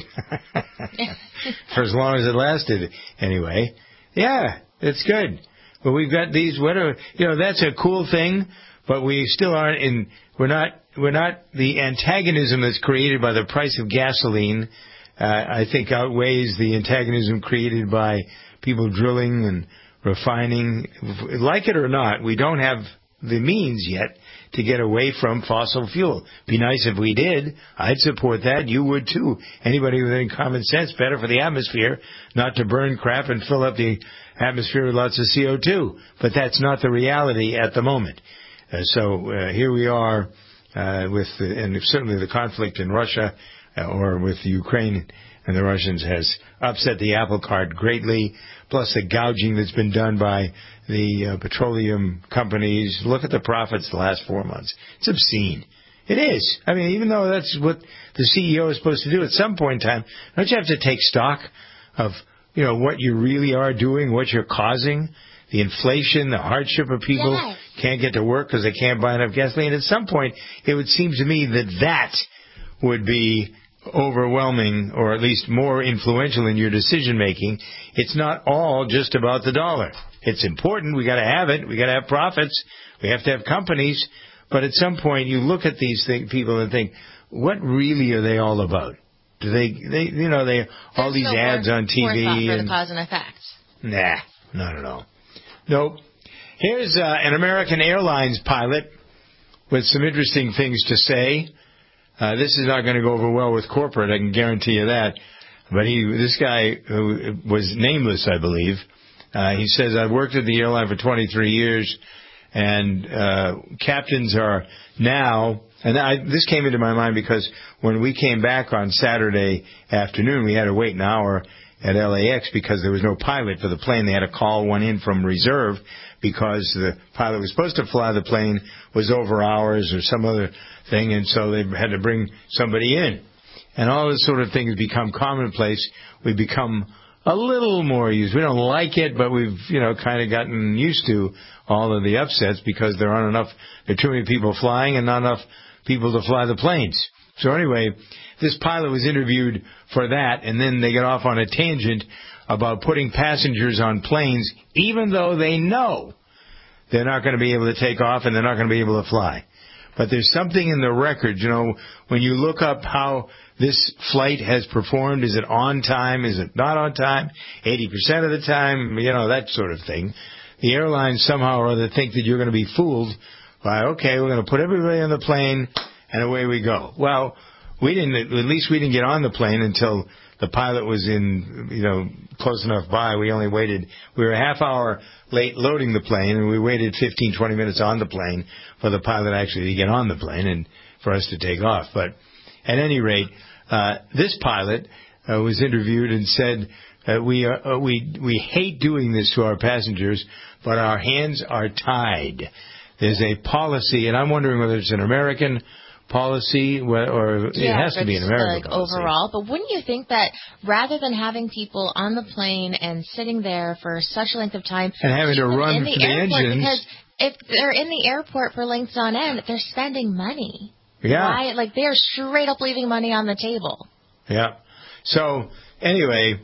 For as long as it lasted. Anyway. Yeah, it's good. But we've got these, whatever, you know, that's a cool thing, but we still aren't in, we're not, we're not, the antagonism that's created by the price of gasoline, uh, I think outweighs the antagonism created by people drilling and refining. Like it or not, we don't have the means yet to get away from fossil fuel. Be nice if we did. I'd support that. You would too. Anybody with any common sense, better for the atmosphere, not to burn crap and fill up the atmosphere with lots of C O two. But that's not the reality at the moment. Uh, so uh, here we are uh, with, the, and certainly the conflict in Russia uh, or with Ukraine and the Russians has upset the apple cart greatly, plus the gouging that's been done by the uh, petroleum companies. Look at the profits the last four months. It's obscene. It is. I mean, even though that's what the C E O is supposed to do at some point in time, don't you have to take stock of, you know, what you really are doing, what you're causing, the inflation, the hardship of people yes. can't get to work because they can't buy enough gasoline. At some point, it would seem to me that that would be overwhelming, or at least more influential in your decision making. It's not all just about the dollar. It's important. We got to have it. We got to have profits. We have to have companies. But at some point, you look at these thing, people and think, what really are they all about? Do they, they you know, they all There's these no ads more, on T V more thought for and the cause and effect. Nah, not at all. Nope. Here's uh, an American Airlines pilot with some interesting things to say. Uh, this is not going to go over well with corporate, I can guarantee you that. But he, this guy who was nameless, I believe, uh, he says, I've worked at the airline for twenty-three years, and uh, captains are now, and I, this came into my mind because when we came back on Saturday afternoon, we had to wait an hour at L A X because there was no pilot for the plane. They had to call one in from reserve because the pilot who was supposed to fly the plane was over hours or some other thing, and so they had to bring somebody in. And all this sort of thing has become commonplace. We've become a little more used. We don't like it, but we've, you know, kind of gotten used to all of the upsets because there aren't enough, there are too many people flying and not enough people to fly the planes. So anyway, this pilot was interviewed for that, and then they get off on a tangent about putting passengers on planes even though they know they're not going to be able to take off and they're not going to be able to fly. But there's something in the record, you know, when you look up how this flight has performed, is it on time, is it not on time, eighty percent of the time, you know, that sort of thing. The airlines somehow or other think that you're going to be fooled by, okay, we're going to put everybody on the plane and away we go. Well, we didn't, at least we didn't get on the plane until the pilot was in, you know, close enough by. We only waited, we were a half hour late loading the plane, and we waited fifteen, twenty minutes on the plane for the pilot actually to get on the plane and for us to take off. But at any rate, uh, this pilot uh, was interviewed and said, uh, we, are, uh, we, we hate doing this to our passengers, but our hands are tied. There's a policy, and I'm wondering whether it's an American policy, or yeah, it has to be an American like policy. Overall, but wouldn't you think that rather than having people on the plane and sitting there for such a length of time and having to run the for the engines, because if they're in the airport for lengths on end, they're spending money. Yeah, Why? Like they're straight up leaving money on the table. Yeah. So anyway,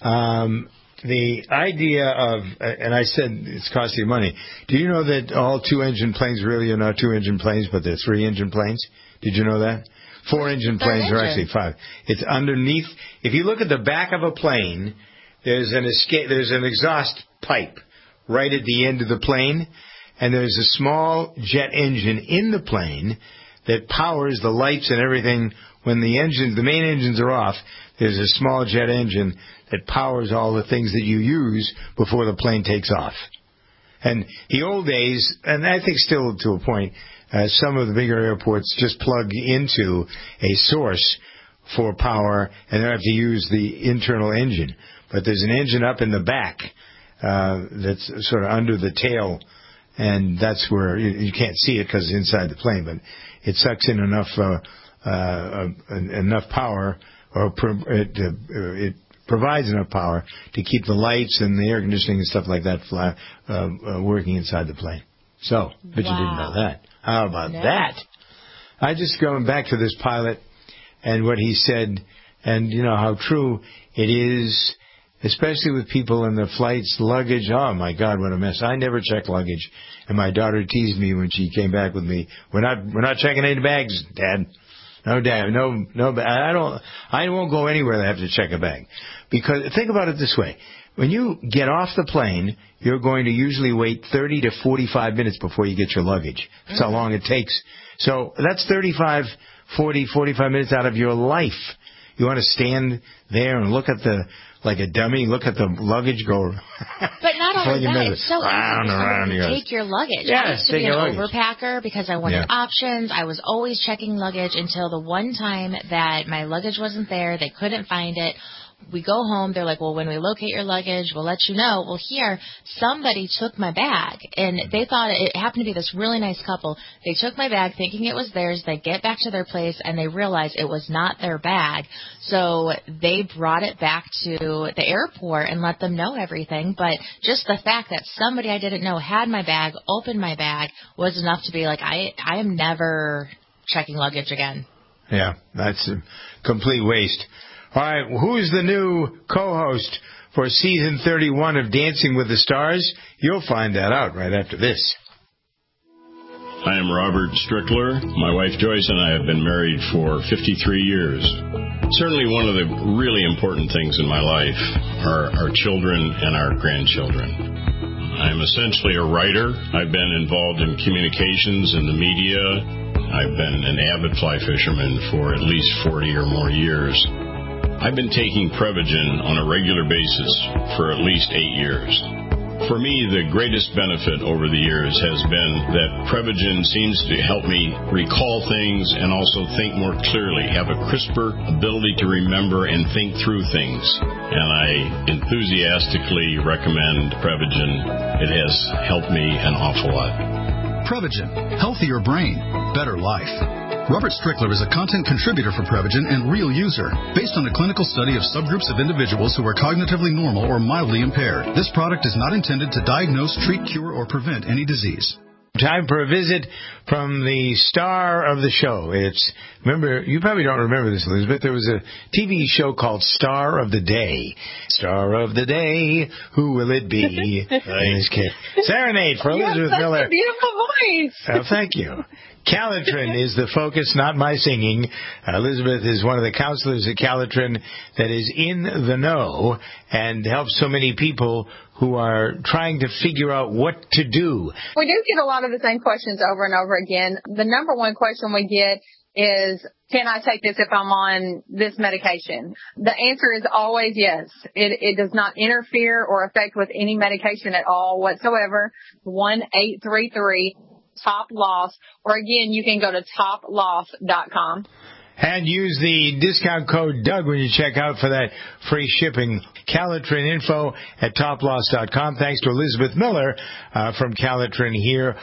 um, the idea of, and I said it's costing money. Do you know that all two-engine planes really are not two-engine planes, but they're three-engine planes? Did you know that? Four-engine planes are actually five. It's underneath. If you look at the back of a plane, there's an escape. There's an exhaust pipe right at the end of the plane, and there's a small jet engine in the plane that powers the lights and everything. When the engines, the main engines are off, there's a small jet engine that powers all the things that you use before the plane takes off. And the old days, and I think still to a point, uh, some of the bigger airports just plug into a source for power and they have to use the internal engine. But there's an engine up in the back uh, that's sort of under the tail, and that's where you, you can't see it because it's inside the plane, but it sucks in enough uh, uh, uh, enough power, or pro- it, uh, it provides enough power to keep the lights and the air conditioning and stuff like that fly, uh, uh, working inside the plane. So, but wow. You didn't know that. How about no. that? I just going back to this pilot and what he said, and you know how true it is, especially with people in the flights, luggage. Oh my God, what a mess! I never check luggage, and my daughter teased me when she came back with me. We're not, we're not checking any bags, Dad. No damn, no, no. I don't. I won't go anywhere that I have to check a bag, because think about it this way: when you get off the plane, you're going to usually wait thirty to forty-five minutes before you get your luggage. That's mm-hmm. how long it takes. So that's thirty-five, forty, forty-five minutes out of your life. You want to stand there and look at the, like a dummy, look at the luggage go. But not only that, it's so round easy and round to take your luggage. Yeah, I used to take be an your luggage. overpacker because I wanted Yeah. options. I was always checking luggage until the one time that my luggage wasn't there. They couldn't find it. We go home. They're like, well, when we locate your luggage, we'll let you know. Well, here, somebody took my bag, and they thought it happened to be this really nice couple. They took my bag thinking it was theirs. They get back to their place, and they realize it was not their bag. So they brought it back to the airport and let them know everything. But just the fact that somebody I didn't know had my bag, opened my bag, was enough to be like, I, I am never checking luggage again. Yeah, that's a complete waste. All right, who's the new co-host for season thirty-one of Dancing with the Stars? You'll find that out right after this. I am Robert Strickler. My wife Joyce and I have been married for fifty-three years. Certainly one of the really important things in my life are our children and our grandchildren. I'm essentially a writer. I've been involved in communications and the media. I've been an avid fly fisherman for at least forty or more years. I've been taking Prevagen on a regular basis for at least eight years. For me, the greatest benefit over the years has been that Prevagen seems to help me recall things and also think more clearly, have a crisper ability to remember and think through things. And I enthusiastically recommend Prevagen. It has helped me an awful lot. Prevagen. Healthier brain. Better life. Robert Strickler is a content contributor for Prevagen and real user. Based on a clinical study of subgroups of individuals who are cognitively normal or mildly impaired, this product is not intended to diagnose, treat, cure, or prevent any disease. Time for a visit from the star of the show. It's, remember, you probably don't remember this, Elizabeth. There was a T V show called Star of the Day. Star of the Day, who will it be? Serenade for Elizabeth you have such Miller. A beautiful voice. Oh, thank you. Calitrin is the focus, not my singing. Uh, Elizabeth is one of the counselors at Calitrin that is in the know and helps so many people who are trying to figure out what to do. We do get a lot of the same questions over and over again. The number one question we get is, can I take this if I'm on this medication? The answer is always yes. It, it does not interfere or affect with any medication at all whatsoever. one eight three three Top Loss, or again, you can go to top loss dot com. And use the discount code Doug when you check out for that free shipping. Calitrin info at top loss dot com. Thanks to Elizabeth Miller uh, from Calitrin here.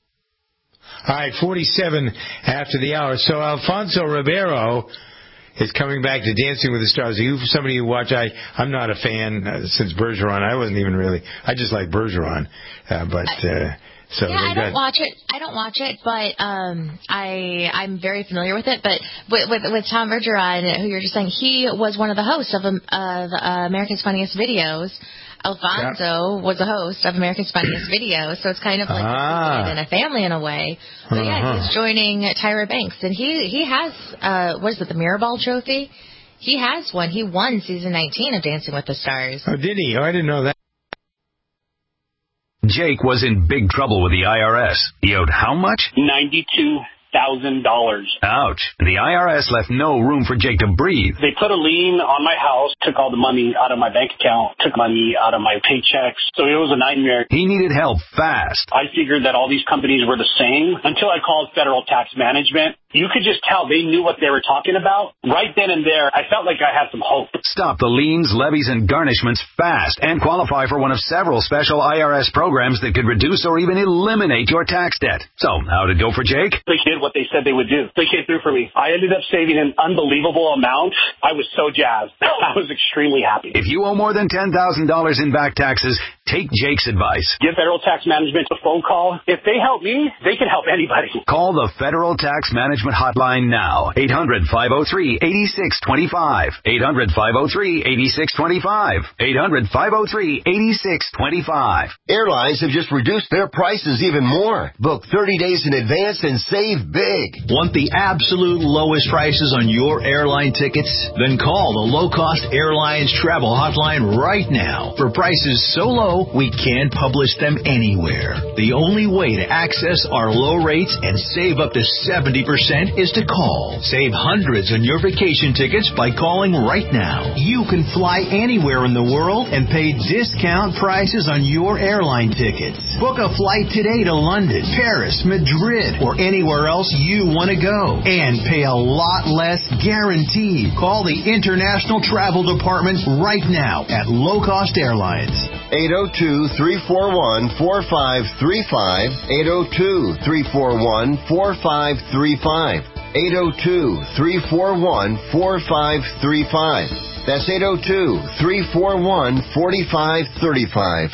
All right, forty-seven after the hour. So Alfonso Ribeiro is coming back to Dancing with the Stars. Are you somebody you watch? I, I'm not a fan uh, since Bergeron. I wasn't even really. I just like Bergeron. Uh, but... Uh, So yeah, I don't watch it. I don't watch it, but um, I I'm very familiar with it. But with with, with Tom Bergeron, who you're just saying, he was one of the hosts of um, of uh, America's Funniest Videos. Alfonso yeah. was a host of America's Funniest Videos, so it's kind of like ah. in a family in a way. But yeah, uh-huh. he's joining Tyra Banks, and he he has uh, what is it, the Mirrorball Trophy? He has one. He won season nineteen of Dancing with the Stars. Oh, did he? Oh, I didn't know that. Jake was in big trouble with the I R S. He owed how much? ninety-two thousand dollars. Ouch. The I R S left no room for Jake to breathe. They put a lien on my house, took all the money out of my bank account, took money out of my paychecks. So it was a nightmare. He needed help fast. I figured that all these companies were the same until I called Federal Tax Management. You could just tell they knew what they were talking about. Right then and there, I felt like I had some hope. Stop the liens, levies, and garnishments fast and qualify for one of several special I R S programs that could reduce or even eliminate your tax debt. So, how did it go for Jake? They did what they said they would do. They came through for me. I ended up saving an unbelievable amount. I was so jazzed. I was extremely happy. If you owe more than ten thousand dollars in back taxes, Take Jake's advice. Give Federal Tax Management a phone call. If they help me, they can help anybody. Call the Federal Tax Management Hotline now. eight hundred, five oh three, eight six two five. eight hundred, five oh three, eight six two five. eight hundred, five oh three, eight six two five. Airlines have just reduced their prices even more. Book thirty days in advance and save big. Want the absolute lowest prices on your airline tickets? Then call the Low Cost Airlines Travel Hotline right now. For prices so low, we can't publish them anywhere. The only way to access our low rates and save up to seventy percent is to call. Save hundreds on your vacation tickets by calling right now. You can fly anywhere in the world and pay discount prices on your airline tickets. Book a flight today to London, Paris, Madrid, or anywhere else you want to go. And pay a lot less guaranteed. Call the International Travel Department right now at Low Cost Airlines. eight oh two, three four one, four five three five. eight oh two, three four one, four five three five. eight oh two, three four one, four five three five. That's eight oh two, three four one, four five three five.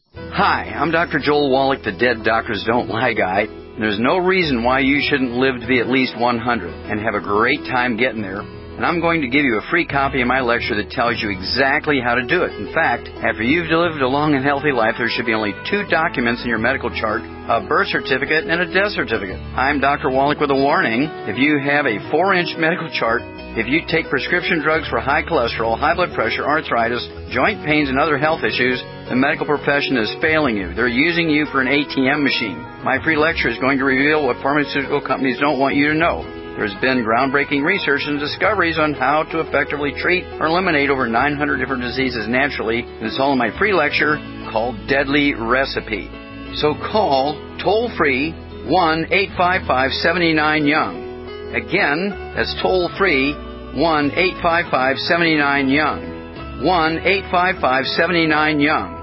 Hi, I'm Doctor Joel Wallach, the Dead Doctors Don't Lie guy. There's no reason why you shouldn't live to be at least one hundred and have a great time getting there. And I'm going to give you a free copy of my lecture that tells you exactly how to do it. In fact, after you've lived a long and healthy life, there should be only two documents in your medical chart, a birth certificate and a death certificate. I'm Doctor Wallach with a warning. If you have a four-inch medical chart, if you take prescription drugs for high cholesterol, high blood pressure, arthritis, joint pains, and other health issues, the medical profession is failing you. They're using you for an A T M machine. My free lecture is going to reveal what pharmaceutical companies don't want you to know. There's been groundbreaking research and discoveries on how to effectively treat or eliminate over nine hundred different diseases naturally. And it's all in my free lecture called Deadly Recipe. So call toll-free one eight five five, seven nine, young. Again, that's toll-free one eight five five, seven nine, young. one eight five five, seven nine, young.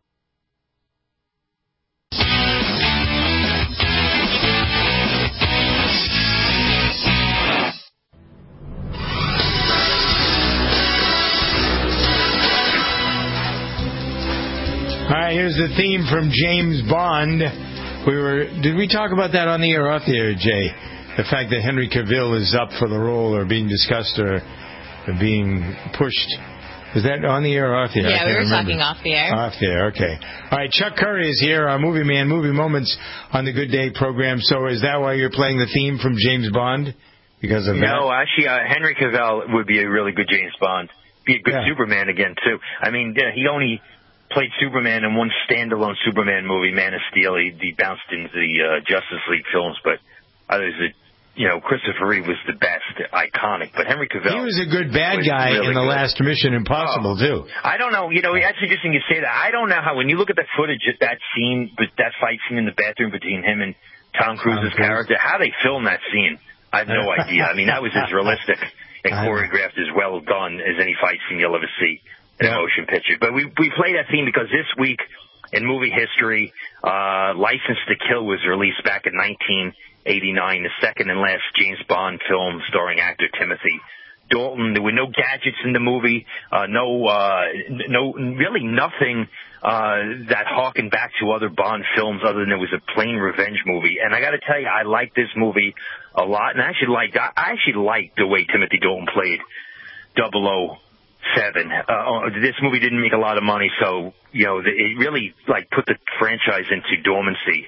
All right, here's the theme from James Bond. We were did we talk about that on the air or off the air, Jay? The fact that Henry Cavill is up for the role or being discussed or being pushed. Was that on the air or off the air? Yeah, we were remember. talking off the air. Off the air, okay. All right, Chuck Curry is here, our movie man, Movie Moments on the Good Day program. So is that why you're playing the theme from James Bond? Because of that? No, actually, uh, Henry Cavill would be a really good James Bond. Be a good yeah. Superman again, too. I mean, yeah, he only played Superman in one standalone Superman movie, Man of Steel. He, he bounced into the uh, Justice League films, but others, you know, Christopher Reeve was the best, iconic. But Henry Cavill, he was a good bad guy really in the good. last Mission Impossible, oh. too. I don't know. You know, that's interesting you say that. I don't know how, when you look at that footage, that scene, that fight scene in the bathroom between him and Tom Cruise's Tom Cruise. character, how they filmed that scene, I have no idea. I mean, that was as realistic and choreographed as well done as any fight scene you'll ever see in a motion picture. But we we play that theme because this week in movie history, uh, License to Kill was released back in nineteen eighty-nine, the second and last James Bond film starring actor Timothy Dalton. There were no gadgets in the movie, uh, no, uh, no, really nothing uh, that harkened back to other Bond films other than it was a plain revenge movie. And I got to tell you, I liked this movie a lot, and I actually liked, I actually liked the way Timothy Dalton played double oh seven. Uh, this movie didn't make a lot of money, so, you know, it really, like, put the franchise into dormancy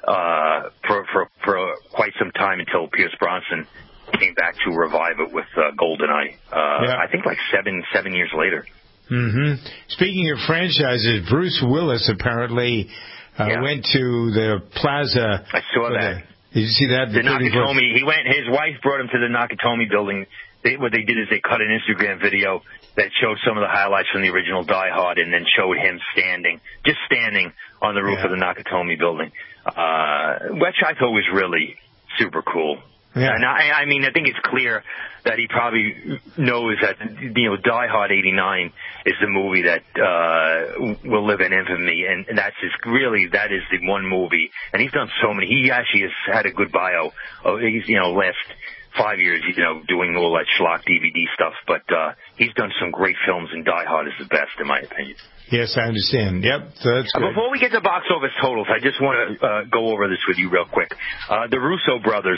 uh, for, for, for quite some time until Pierce Brosnan came back to revive it with uh, GoldenEye. Uh, yeah. I think like seven, seven years later. Mm-hmm. Speaking of franchises, Bruce Willis apparently uh, yeah. went to the Plaza. I saw that. The, did you see that? The, the Nakatomi. He went. His wife brought him to the Nakatomi building. They, what they did is they cut an Instagram video that showed some of the highlights from the original Die Hard, and then showed him standing, just standing on the roof yeah. of the Nakatomi building, uh, which I thought was really super cool. Yeah. And I, I mean, I think it's clear that he probably knows that, you know, Die Hard eighty-nine is the movie that uh will live in infamy, and, and that's his, really, that is the one movie. And he's done so many. He actually has had a good bio. Oh, he's, you know, last five years, you know, doing all that schlock D V D stuff. But uh, he's done some great films, and Die Hard is the best, in my opinion. Yes, I understand. Yep, so that's good. Before we get to box office totals, I just want to uh, go over this with you real quick. Uh, the Russo brothers,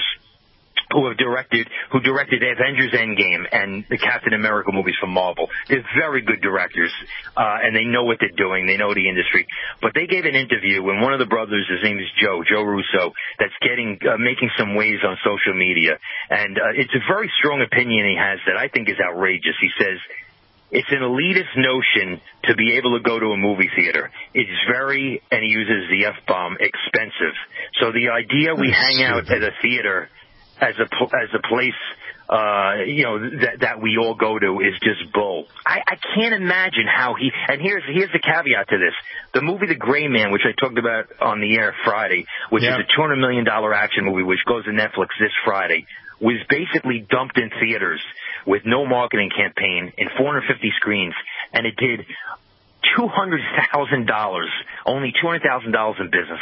who have directed, who directed Avengers Endgame and the Captain America movies from Marvel, they're very good directors, uh, and they know what they're doing. They know the industry. But they gave an interview, and one of the brothers, his name is Joe, Joe Russo, that's getting, uh, making some waves on social media. And uh, it's a very strong opinion he has that I think is outrageous. He says, it's an elitist notion to be able to go to a movie theater. It's very, and he uses the F-bomb, expensive. So the idea we hang out at a theater as a, as a place, uh, you know, that, that we all go to is just bull. I, I can't imagine how he, and here's, here's the caveat to this. The movie The Gray Man, which I talked about on the air Friday, which yeah. is a two hundred million dollars action movie, which goes to Netflix this Friday, was basically dumped in theaters with no marketing campaign in four hundred fifty screens, and it did two hundred thousand dollars, only two hundred thousand dollars in business.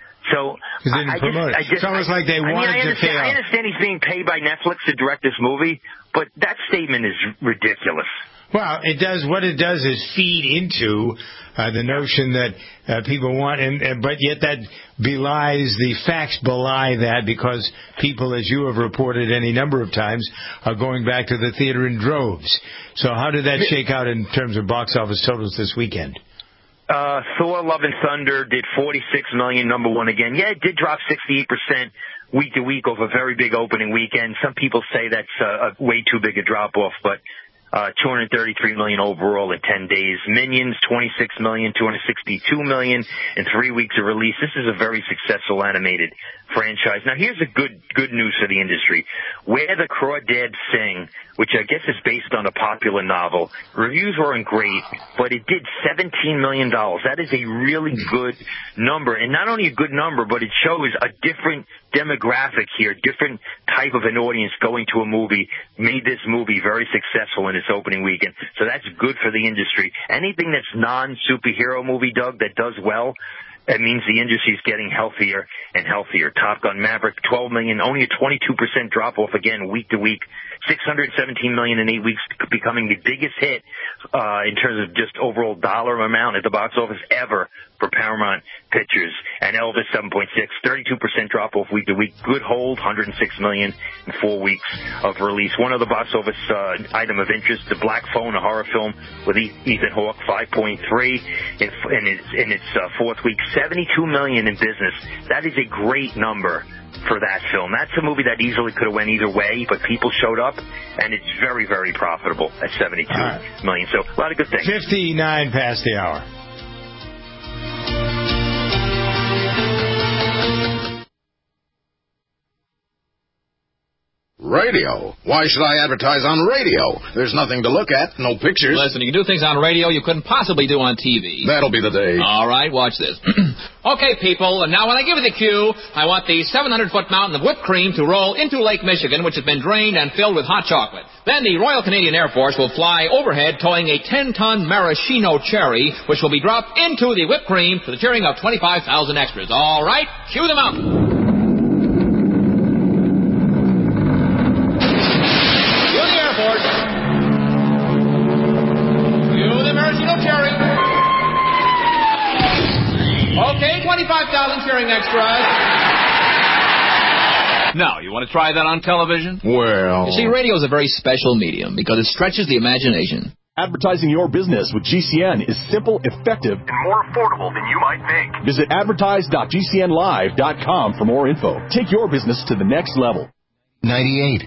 So I, I, just, I just, it's almost like they I wanted mean, I to pay I understand he's being paid by Netflix to direct this movie, but that statement is ridiculous. Well, it does. What it does is feed into uh, the notion that uh, people want, and uh, but yet that belies the facts belie that, because people, as you have reported any number of times, are going back to the theater in droves. So how did that shake out in terms of box office totals this weekend? Uh, Thor: Love and Thunder did forty-six million dollars, number one again. Yeah, it did drop sixty-eight percent week to week over a very big opening weekend. Some people say that's uh, a way too big a drop-off, but uh, two hundred thirty-three million dollars overall in ten days. Minions, twenty-six million dollars, two hundred sixty-two million dollars in three weeks of release. This is a very successful animated franchise. Now, here's the good good news for the industry. Where the Crawdads Sing, which I guess is based on a popular novel, reviews weren't great, but it did seventeen million dollars. That is a really good number, and not only a good number, but it shows a different demographic here, different type of an audience going to a movie, made this movie very successful in its opening weekend. So that's good for the industry. Anything that's non-superhero movie, Doug, that does well, it means the industry is getting healthier and healthier. Top Gun Maverick, twelve million dollars, only a twenty-two percent drop-off again week to week. six hundred seventeen million dollars in eight weeks, becoming the biggest hit uh, in terms of just overall dollar amount at the box office ever for Paramount Pictures. And Elvis, seven point six, thirty-two percent drop-off week to week. Good hold, one hundred six million dollars in four weeks of release. One other box office uh, item of interest, The Black Phone, a horror film with Ethan Hawke, five point three in, in its, in its uh, fourth week, seventy-two million dollars in business. That is a great number for that film. That's a movie that easily could have went either way, but people showed up, and it's very, very profitable at seventy-two right. million. So a lot of good things. fifty-nine past the hour. Radio? Why should I advertise on radio? There's nothing to look at, no pictures. Listen, you can do things on radio you couldn't possibly do on T V. That'll be the day. All right, watch this. Okay, people, and now when I give you the cue, I want the seven hundred foot mountain of whipped cream to roll into Lake Michigan, which has been drained and filled with hot chocolate. Then the Royal Canadian Air Force will fly overhead towing a ten ton maraschino cherry, which will be dropped into the whipped cream to the cheering of twenty-five thousand extras. All right, cue the mountain. Okay, twenty-five thousand cheering extras. Now, you want to try that on television? Well... You see, radio is a very special medium because it stretches the imagination. Advertising your business with G C N is simple, effective, and more affordable than you might think. Visit advertise dot g c n live dot com for more info. Take your business to the next level. ninety-eight.